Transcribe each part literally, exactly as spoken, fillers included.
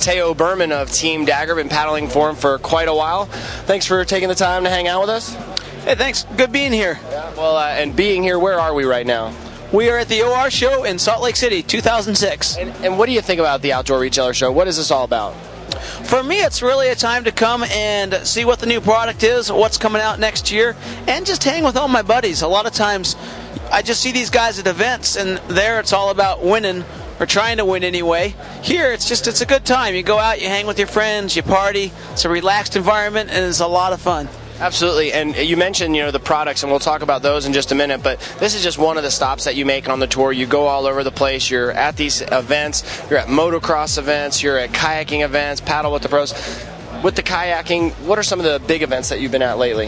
Teo Berman of Team Dagger, been paddling for him for quite a while. Thanks for taking the time to hang out with us. Hey, thanks. Good being here. Yeah, well, uh, and being here, where are we right now? We are at the O R Show in Salt Lake City, two thousand six. And, and what do you think about the Outdoor Retailer Show? What is this all about? For me, it's really a time to come and see what the new product is, what's coming out next year, and just hang with all my buddies. A lot of times, I just see these guys at events, and there it's all about winning, or trying to win anyway. Here, it's just, it's a good time. You go out, you hang with your friends, you party. It's a relaxed environment, and it's a lot of fun. Absolutely, and you mentioned, you know, the products, and we'll talk about those in just a minute, but this is just one of the stops that you make on the tour. You go all over the place. You're at these events. You're at motocross events. You're at kayaking events, paddle with the pros. With the kayaking, what are some of the big events that you've been at lately?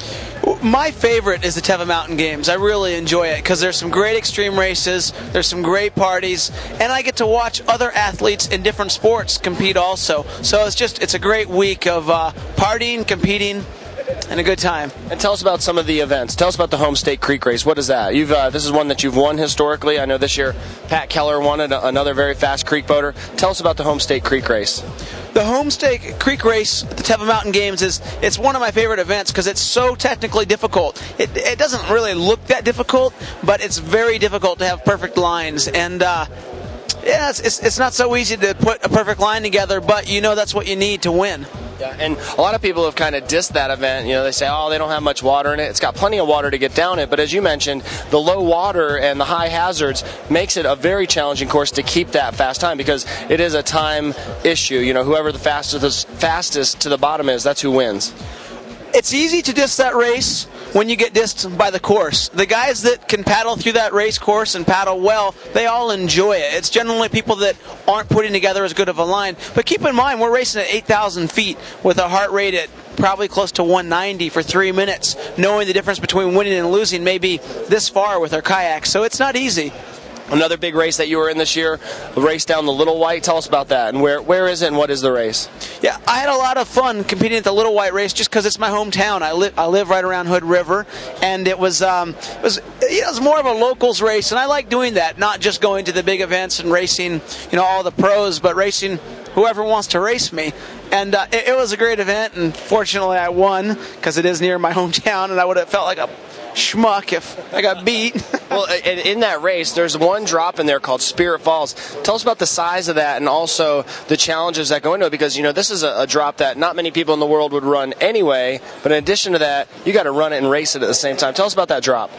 My favorite is the Teva Mountain Games. I really enjoy it because there's some great extreme races, there's some great parties, and I get to watch other athletes in different sports compete also. So it's just, it's a great week of uh, partying, competing, and a good time. And tell us about some of the events. Tell us about the Home State Creek Race. What is that? You've uh, this is one that you've won historically. I know this year Pat Keller won it, another very fast creek boater. Tell us about the Home State Creek Race. The Home State Creek Race at the Teva Mountain Games is it's one of my favorite events because it's so technically difficult. It, it doesn't really look that difficult, but it's very difficult to have perfect lines. And uh, yeah, it's, it's, it's not so easy to put a perfect line together, but you know that's what you need to win. Yeah, and a lot of people have kind of dissed that event. You know, they say, oh, they don't have much water in it. It's got plenty of water to get down it, but as you mentioned, the low water and the high hazards makes it a very challenging course to keep that fast time because it is a time issue. You know, whoever the fastest, fastest to the bottom is, that's who wins. It's easy to diss that race when you get dissed by the course. The guys that can paddle through that race course and paddle well, they all enjoy it. It's generally people that aren't putting together as good of a line. But keep in mind, we're racing at eight thousand feet with a heart rate at probably close to one ninety for three minutes, knowing the difference between winning and losing maybe this far with our kayaks. So it's not easy. Another big race that you were in this year, the race down the Little White. Tell us about that, and where where is it, and what is the race? Yeah, I had a lot of fun competing at the Little White race just because it's my hometown. I live I live right around Hood River, and it was um it was you know, it was more of a locals race, and I like doing that, not just going to the big events and racing, you know, all the pros, but racing whoever wants to race me. And uh, it, it was a great event, and fortunately I won because it is near my hometown, and I would have felt like a schmuck if I got beat. Well, in, in that race, there's one drop in there called Spirit Falls. Tell us about the size of that and also the challenges that go into it, because, you know, this is a, a drop that not many people in the world would run anyway, but in addition to that, you got to run it and race it at the same time. Tell us about that drop.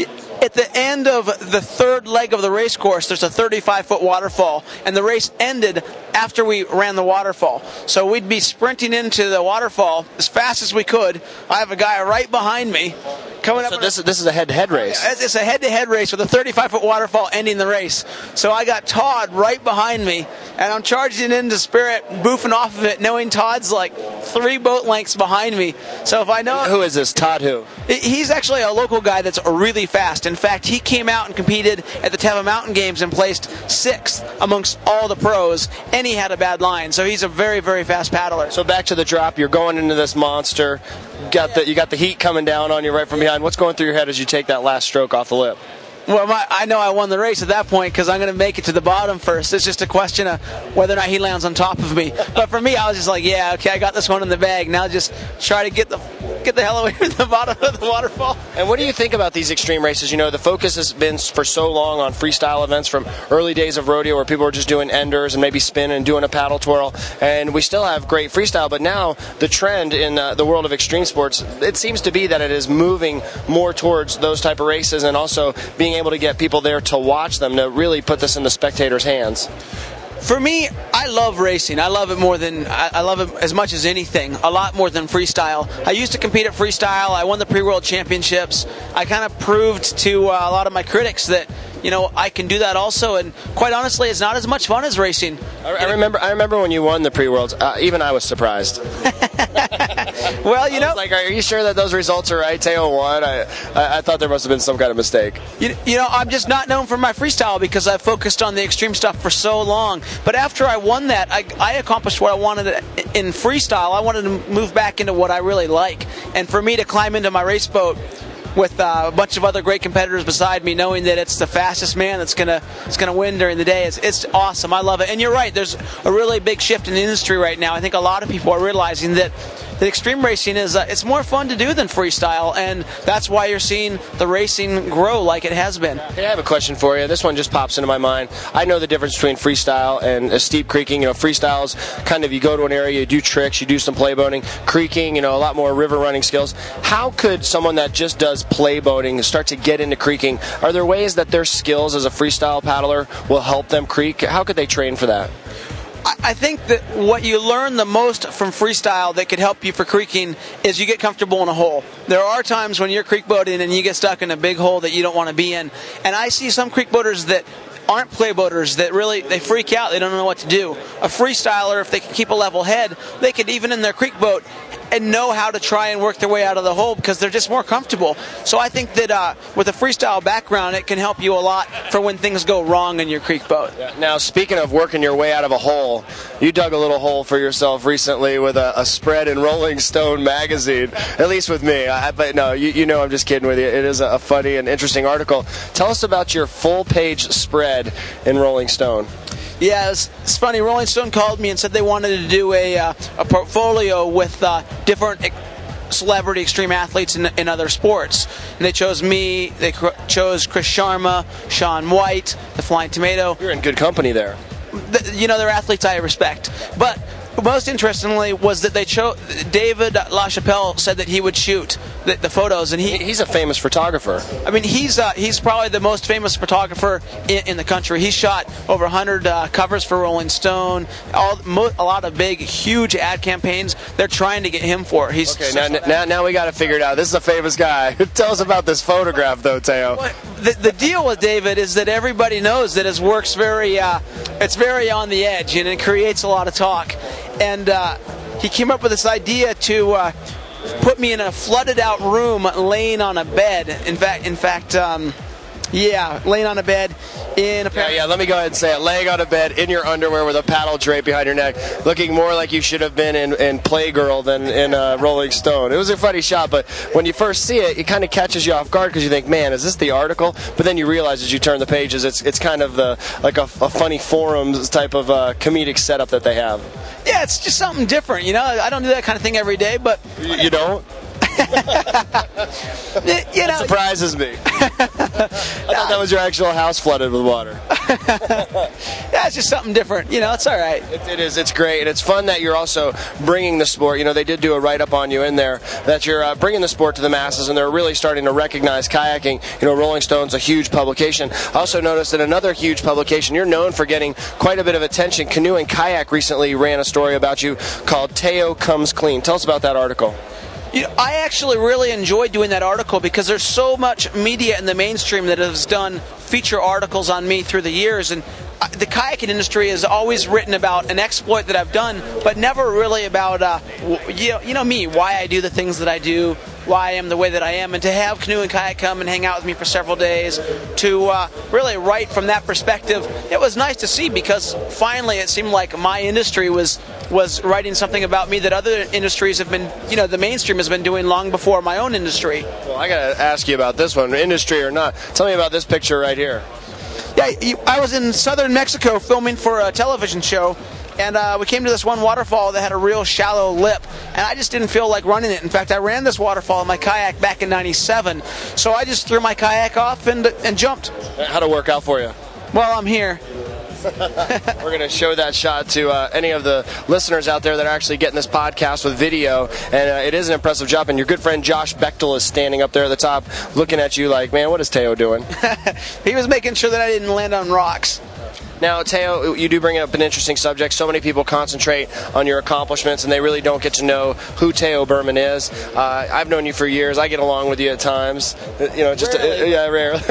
At the end of the third leg of the race course, there's a thirty-five foot waterfall, and the race ended after we ran the waterfall. So we'd be sprinting into the waterfall as fast as we could. I have a guy right behind me coming up. So this, this is a head-to-head race. It's a head-to-head race with a thirty-five foot waterfall ending the race. So I got Todd right behind me, and I'm charging into Spirit, boofing off of it, knowing Todd's like three boat lengths behind me. So if I know... Who is this? Todd who? He's actually a local guy that's really fast. In fact, he came out and competed at the Teva Mountain Games and placed sixth amongst all the pros, and he had a bad line. So he's a very, very fast paddler. So back to the drop, you're going into this monster. Got the, you got the heat coming down on you right from behind. What's going through your head as you take that last stroke off the lip? Well, my, I know I won the race at that point because I'm going to make it to the bottom first. It's just a question of whether or not he lands on top of me. But for me, I was just like, yeah, okay, I got this one in the bag. Now just try to get the get the hell away from the bottom of the waterfall. And what do you think about these extreme races? You know, the focus has been for so long on freestyle events from early days of rodeo where people were just doing enders and maybe spin and doing a paddle twirl. And we still have great freestyle, but now the trend in uh, the world of extreme sports, it seems to be that it is moving more towards those type of races and also being able to get people there to watch them, to really put this in the spectators' hands. For me, I love racing. I love it more than, I, I love it as much as anything, a lot more than freestyle. I used to compete at freestyle. I won the pre-world championships. I kind of proved to uh, a lot of my critics that, you know, I can do that also, and quite honestly, it's not as much fun as racing. I, I remember I remember when you won the pre-worlds, uh, even I was surprised. Well, you know, like, are you sure that those results are right? Teo won. I, I I thought there must have been some kind of mistake. You, you know, I'm just not known for my freestyle because I've focused on the extreme stuff for so long. But after I won that, I, I accomplished what I wanted in freestyle. I wanted to move back into what I really like, and for me to climb into my race boat, with uh, a bunch of other great competitors beside me, knowing that it's the fastest man that's gonna it's gonna win during the day. It's, it's awesome. I love it. And you're right. There's a really big shift in the industry right now. I think a lot of people are realizing that that extreme racing is uh, it's more fun to do than freestyle, and that's why you're seeing the racing grow like it has been. Hey, I have a question for you. This one just pops into my mind. I know the difference between freestyle and a steep creeking. You know, freestyle's kind of you go to an area, you do tricks, you do some play boating. Creeking, you know, a lot more river running skills. How could someone that just does play boating start to get into creeking? Are there ways that their skills as a freestyle paddler will help them creek? How could they train for that? I think that what you learn the most from freestyle that could help you for creeking is you get comfortable in a hole. There are times when you're creek boating and you get stuck in a big hole that you don't want to be in. And I see some creek boaters that aren't play boaters that really, they freak out, they don't know what to do. A freestyler, if they can keep a level head, they could even in their creek boat and know how to try and work their way out of the hole because they're just more comfortable. So I think that uh, with a freestyle background, it can help you a lot for when things go wrong in your creek boat. Now, speaking of working your way out of a hole, you dug a little hole for yourself recently with a, a spread in Rolling Stone magazine, at least with me. I, but no, you, you know I'm just kidding with you. It is a funny and interesting article. Tell us about your full-page spread in Rolling Stone. Yeah, it's, it's funny. Rolling Stone called me and said they wanted to do a uh, a portfolio with uh, different ex- celebrity extreme athletes in, in other sports. And they chose me. They cr- chose Chris Sharma, Shaun White, the Flying Tomato. You're in good company there. The, you know, they're athletes I respect. But most interestingly was that they chose David LaChapelle said that he would shoot the, the photos, and he he's a famous photographer. I mean, he's uh, he's probably the most famous photographer in, in the country. He shot over one hundred uh, covers for Rolling Stone, all mo- a lot of big, huge ad campaigns. They're trying to get him for. He's okay. Now, now, now we got to figure it out. This is a famous guy. Tell us about this photograph, though, Teo. Well, the, the deal with David is that everybody knows that his work's very uh, it's very on the edge, and it creates a lot of talk. And uh, he came up with this idea to uh, put me in a flooded-out room, laying on a bed. In fact, in fact, um, yeah, laying on a bed in a. Yeah, yeah. Let me go ahead and say it. Laying on a bed in your underwear with a paddle draped behind your neck, looking more like you should have been in, in Playgirl than in uh, Rolling Stone. It was a funny shot, but when you first see it, it kind of catches you off guard because you think, "Man, is this the article?" But then you realize as you turn the pages, it's it's kind of the like a, a funny forums type of uh, comedic setup that they have. Yeah, it's just something different, you know. I don't do that kind of thing every day, but you, you don't. you know, that surprises me. I thought that was your actual house flooded with water. Yeah, it's just something different. You know, it's all right. It, it is. It's great, and it's fun that you're also bringing the sport. You know, they did do a write-up on you in there that you're uh, bringing the sport to the masses, and they're really starting to recognize kayaking. You know, Rolling Stone's a huge publication. I also noticed that another huge publication, you're known for getting quite a bit of attention. Canoe and Kayak recently ran a story about you called Teo Comes Clean. Tell us about that article. You know, I actually really enjoyed doing that article because there's so much media in the mainstream that has done feature articles on me through the years, and the kayaking industry has always written about an exploit that I've done, but never really about uh, you know, you know me, why I do the things that I do, why I am the way that I am, and to have Canoe and Kayak come and hang out with me for several days, to uh, really write from that perspective, it was nice to see because finally it seemed like my industry was was writing something about me that other industries have been, you know, the mainstream has been doing long before my own industry. Well, I got to ask you about this one, industry or not. Tell me about this picture right here. Yeah, I was in southern Mexico filming for a television show, and uh, we came to this one waterfall that had a real shallow lip, and I just didn't feel like running it. In fact, I ran this waterfall in my kayak back in ninety-seven, so I just threw my kayak off and and jumped. How'd it work out for you? Well, I'm here. We're going to show that shot to uh, any of the listeners out there that are actually getting this podcast with video, and uh, it is an impressive job, and your good friend Josh Bechtel is standing up there at the top looking at you like, man, what is Teo doing? He was making sure that I didn't land on rocks. Now, Teo, you do bring up an interesting subject. So many people concentrate on your accomplishments, and they really don't get to know who Teo Berman is. Uh, I've known you for years. I get along with you at times. You know, just rarely. Uh, yeah, rarely.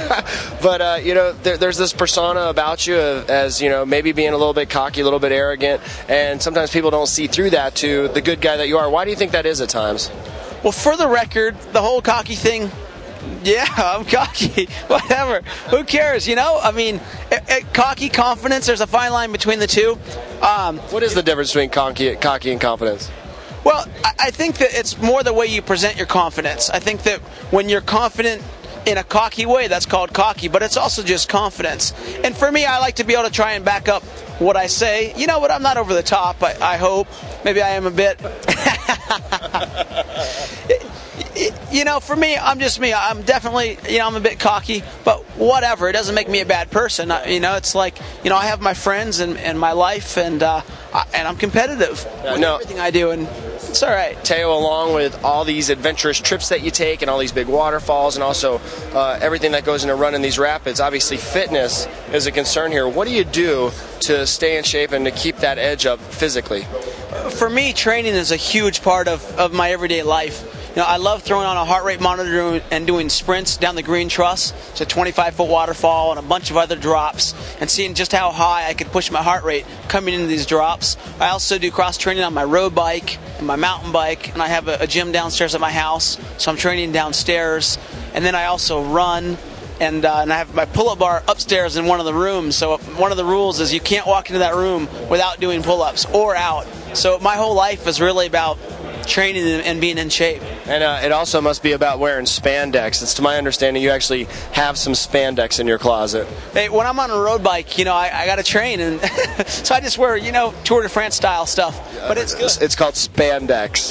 But uh, you know, there, there's this persona about you as, you know, maybe being a little bit cocky, a little bit arrogant, and sometimes people don't see through that to the good guy that you are. Why do you think that is at times? Well, for the record, the whole cocky thing. Yeah, I'm cocky. Whatever. Who cares? You know, I mean, it, it, cocky, confidence. There's a fine line between the two. Um, what is the difference between cocky, cocky and confidence? Well, I, I think that it's more the way you present your confidence. I think that when you're confident in a cocky way, that's called cocky, but it's also just confidence. And for me, I like to be able to try and back up what I say. You know what? I'm not over the top, I, I hope. Maybe I am a bit. You know, for me, I'm just me. I'm definitely, you know, I'm a bit cocky, but whatever. It doesn't make me a bad person. You know, it's like, you know, I have my friends and, and my life, and uh, and I'm competitive yeah, with no. everything I do, and it's all right. Teo, along with all these adventurous trips that you take and all these big waterfalls and also uh, everything that goes into running these rapids, obviously fitness is a concern here. What do you do to stay in shape and to keep that edge up physically? For me, training is a huge part of, of my everyday life. You know, I love throwing on a heart rate monitor and doing sprints down the Green Truss. It's a twenty-five foot waterfall and a bunch of other drops, and seeing just how high I could push my heart rate coming into these drops. I also do cross training on my road bike and my mountain bike, and I have a, a gym downstairs at my house, so I'm training downstairs. And then I also run, and, uh, and I have my pull-up bar upstairs in one of the rooms. So one of the rules is you can't walk into that room without doing pull-ups or out. So my whole life is really about training and being in shape. And uh, it also must be about wearing spandex. It's to my understanding you actually have some spandex in your closet. Hey, when I'm on a road bike, you know, I, I got to train, and so I just wear, you know, Tour de France style stuff. But it's good. It's called spandex.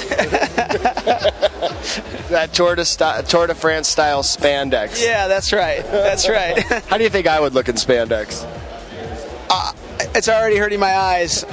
That Tour de, st- Tour de France style spandex. Yeah, that's right. That's right. How do you think I would look in spandex? Uh, it's already hurting my eyes.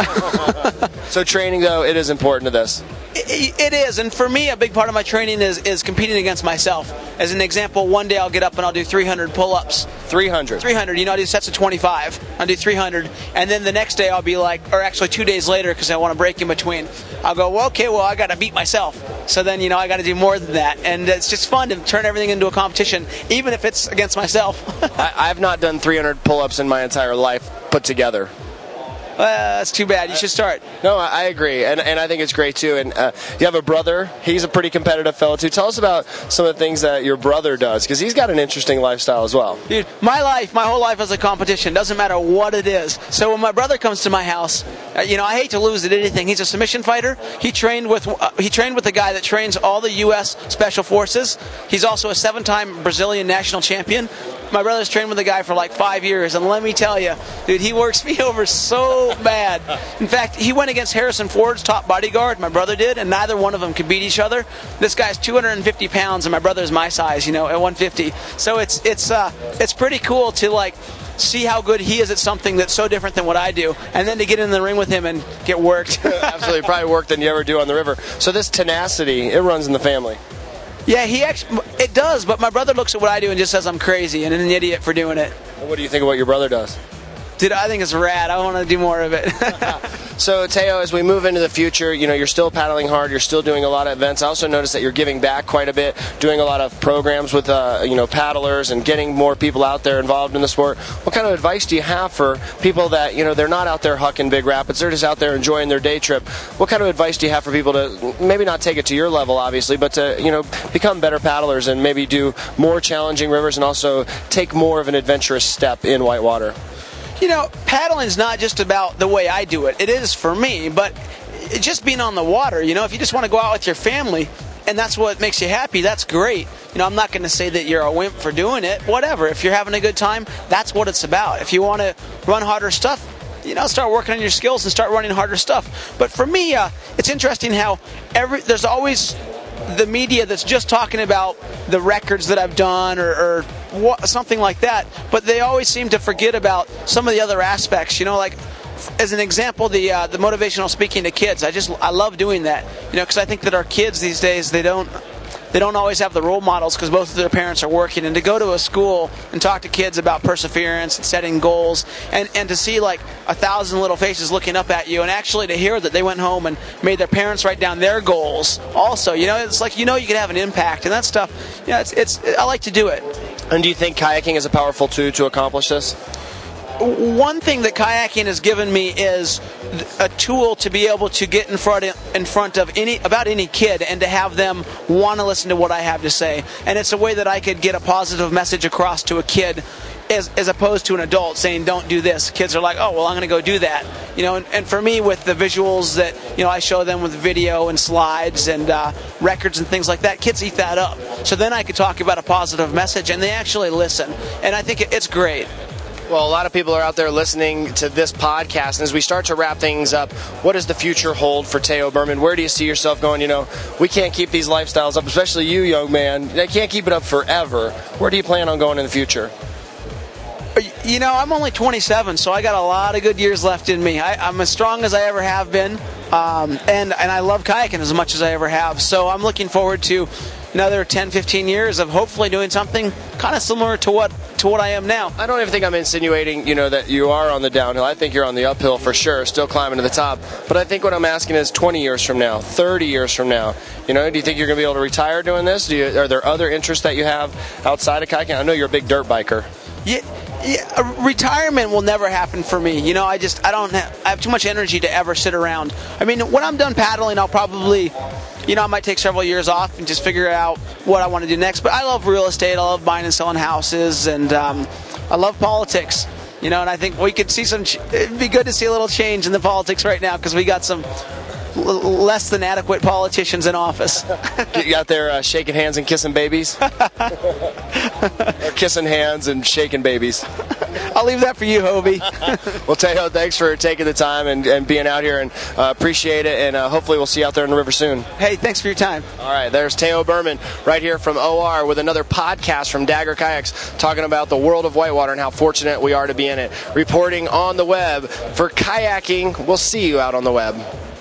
So training, though, it is important to this. It, it is, and for me, a big part of my training is, is competing against myself. As an example, one day I'll get up and I'll do three hundred pull-ups. three hundred? three hundred. You know, I do sets of twenty-five. I'll do three hundred, and then the next day I'll be like, or actually two days later, because I want to break in between, I'll go, well, okay, well, I got to beat myself. So then, you know, I got to do more than that, and it's just fun to turn everything into a competition, even if it's against myself. I, I've not done three hundred pull-ups in my entire life put together. Uh, that's too bad. You should start. No, I agree, and and I think it's great too. And uh, you have a brother; he's a pretty competitive fellow too. Tell us about some of the things that your brother does, because he's got an interesting lifestyle as well. Dude, my life, my whole life is a competition. Doesn't matter what it is. So when my brother comes to my house, uh, you know, I hate to lose at anything. He's a submission fighter. He trained with uh, he trained with the guy that trains all the U S Special Forces. He's also a seven-time Brazilian national champion. My brother's trained with the guy for like five years, and let me tell you, dude, he works me over so bad. In fact, he went against Harrison Ford's top bodyguard, my brother did, and neither one of them could beat each other. This guy's two hundred fifty pounds, and my brother's my size, you know, at one fifty. So it's it's uh it's pretty cool to like see how good he is at something that's so different than what I do, and then to get in the ring with him and get worked. Absolutely, probably work than you ever do on the river. So this tenacity, it runs in the family. Yeah, he actually, it does, but my brother looks at what I do and just says I'm crazy and an idiot for doing it. What do you think of what your brother does? Dude, I think it's rad. I want to do more of it. So, Teo, as we move into the future, you know, you're still paddling hard. You're still doing a lot of events. I also noticed that you're giving back quite a bit, doing a lot of programs with, uh, you know, paddlers and getting more people out there involved in the sport. What kind of advice do you have for people that, you know, they're not out there hucking big rapids, they're just out there enjoying their day trip? What kind of advice do you have for people to maybe not take it to your level, obviously, but to, you know, become better paddlers and maybe do more challenging rivers and also take more of an adventurous step in whitewater? You know, paddling is not just about the way I do it. It is for me, but just being on the water, you know, if you just want to go out with your family and that's what makes you happy, that's great. You know, I'm not going to say that you're a wimp for doing it. Whatever. If you're having a good time, that's what it's about. If you want to run harder stuff, you know, start working on your skills and start running harder stuff. But for me, uh, it's interesting how every there's always the media that's just talking about the records that I've done or, or what, something like that, but they always seem to forget about some of the other aspects. You know, like as an example, the uh, the motivational speaking to kids. I just I love doing that. You know, because I think that our kids these days they don't. They don't always have the role models because both of their parents are working. And to go to a school and talk to kids about perseverance and setting goals and, and to see like a thousand little faces looking up at you and actually to hear that they went home and made their parents write down their goals also. You know, it's like, you know, you can have an impact and that stuff. Yeah, it's, it's, I like to do it. And do you think kayaking is a powerful tool to accomplish this? One thing that kayaking has given me is a tool to be able to get in front of, in front of any about any kid and to have them want to listen to what I have to say. And it's a way that I could get a positive message across to a kid as, as opposed to an adult saying, don't do this. Kids are like, oh, well, I'm going to go do that. You know, and, and for me, with the visuals that, you know, I show them with video and slides and uh, records and things like that, kids eat that up. So then I could talk about a positive message, and they actually listen. And I think it, it's great. Well, a lot of people are out there listening to this podcast, and as we start to wrap things up, what does the future hold for Teo Berman? Where do you see yourself going? You know, we can't keep these lifestyles up, especially you, young man. They can't keep it up forever. Where do you plan on going in the future? You know, I'm only twenty-seven, so I got a lot of good years left in me. I, I'm as strong as I ever have been, um, and, and I love kayaking as much as I ever have. So I'm looking forward to another ten, fifteen years of hopefully doing something kind of similar to what to what I am now. I don't even think I'm insinuating, you know, that you are on the downhill. I think you're on the uphill for sure, still climbing to the top. But I think what I'm asking is twenty years from now, thirty years from now, you know, do you think you're going to be able to retire doing this? Do you, are there other interests that you have outside of kayaking? I know you're a big dirt biker. Yeah. Yeah, retirement will never happen for me. You know, I just I don't have, I have too much energy to ever sit around. I mean, when I'm done paddling, I'll probably, you know, I might take several years off and just figure out what I want to do next. But I love real estate. I love buying and selling houses, and um, I love politics. You know, and I think we could see some. Ch- it'd be good to see a little change in the politics right now because we got some l- less than adequate politicians in office. You out there uh, shaking hands and kissing babies? Or kissing hands and shaking babies? I'll leave that for you, Hobie. Well, Teo, thanks for taking the time and, and being out here, and uh, appreciate it, and uh, hopefully we'll see you out there in the river soon. Hey, thanks for your time. All right, there's Teo Berman right here from O R with another podcast from Dagger Kayaks talking about the world of whitewater and how fortunate we are to be in it. Reporting on the web for kayaking. We'll see you out on the web.